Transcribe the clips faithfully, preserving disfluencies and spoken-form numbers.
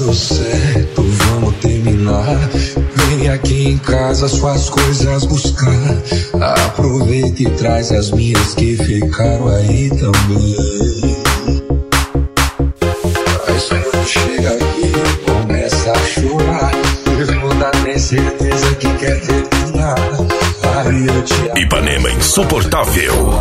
dando certo, vamos terminar. Vem aqui em casa suas coisas buscar. Aproveita e traz as minhas que ficaram aí também. Mas quando chega aqui, começa a chorar. Não dá nem certeza que quer terminar. Aí eu te amo. Ipanema Insuportável.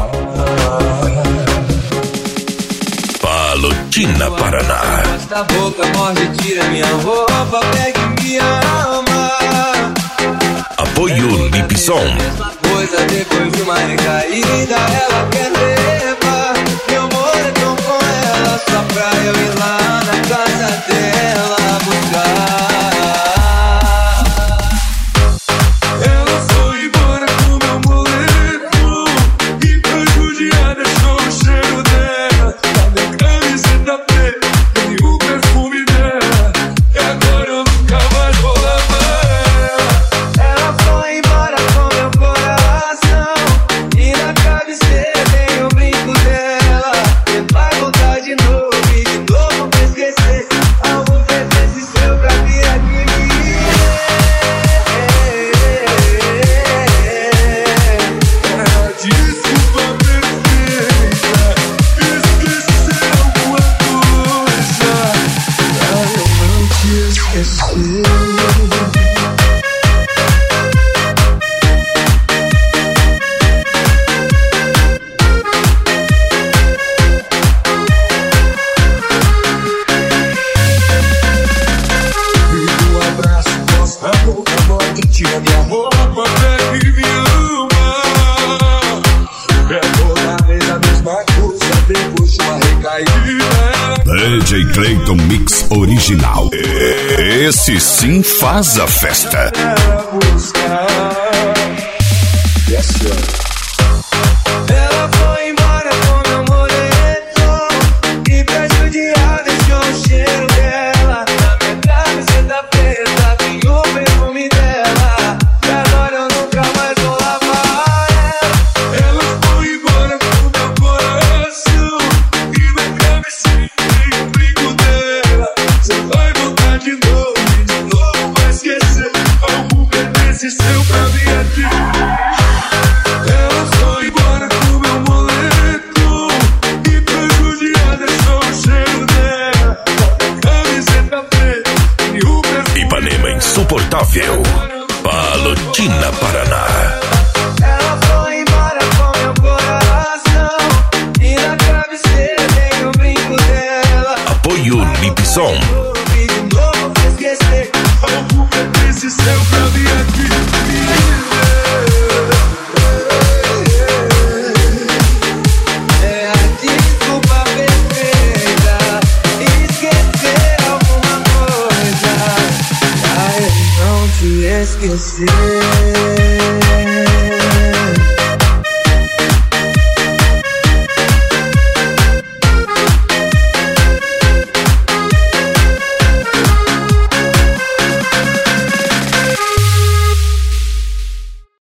Palotina, Paraná. Basta a boca, morde, tira minha roupa, pega e me ama. Apoio Lipson. Mesma coisa depois de uma recaída, ela quer levar. Meu amor é tão com ela, só pra eu ir lá na casa dela buscar. Ela foi embora com meu boleto e pra judiar deixou o cheiro dela. A minha camiseta preta e o perfume dela. E agora eu nunca mais vou lavar ela. Ela foi embora com meu coração e na cabeceira tem o brinco dela. E vai voltar de novo e de novo pra esquecer. Algum presente seu pra vir aqui. Desculpa perfeita, esquecer alguma coisa pra eu não te esquecer. Um abraço, posta a boca, morde, tira minha roupa, pega e me ama. É toda vez a mesma coisa, depois de uma recaída. D J Clayton Mix Original. Esse sim faz a festa. Ela buscar. Yes, sir. Ela foi embora com meu moletom e pra judiar deixou o cheiro dela. Na minha camiseta preta tem o perfume dela. E agora eu nunca mais vou lavar ela. Ela foi embora com meu coração e na camiseta tem o brinco dela. Você vai voltar de novo e de novo vai esquecer. Algum pertence seu pra vir aqui. Ela foi embora com meu moletom e pra judiar deixou o cheiro dela. Camiseta preta e o perfume. Ipanema Insuportável. Palotina, Paraná. Ela foi embora com meu coração e na cabeceira tem o brinco dela. Apoio Lipson. E de novo pra esquecer. Algum pertence seu pra vir aqui. É a desculpa perfeita, esquecer alguma coisa pra eu não te esquecer.